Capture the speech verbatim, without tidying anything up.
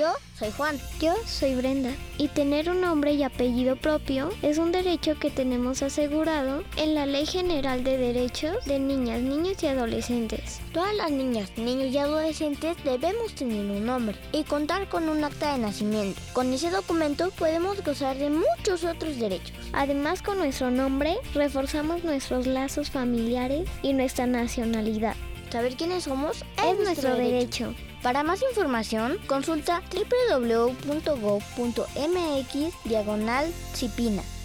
Yo soy Juan. Yo soy Brenda. Y tener un nombre y apellido propio es un derecho que tenemos asegurado en la Ley General de Derechos de Niñas, Niños y Adolescentes. Todas las niñas, niños y adolescentes debemos tener un nombre y contar con un acta de nacimiento. Con ese documento podemos gozar de muchos otros derechos. Además, con nuestro nombre reforzamos nuestros lazos familiares y nuestra nacionalidad. Saber quiénes somos es, es nuestro, nuestro derecho. derecho. Para más información, consulta doble u doble u doble u punto gob punto m x diagonal Cipina.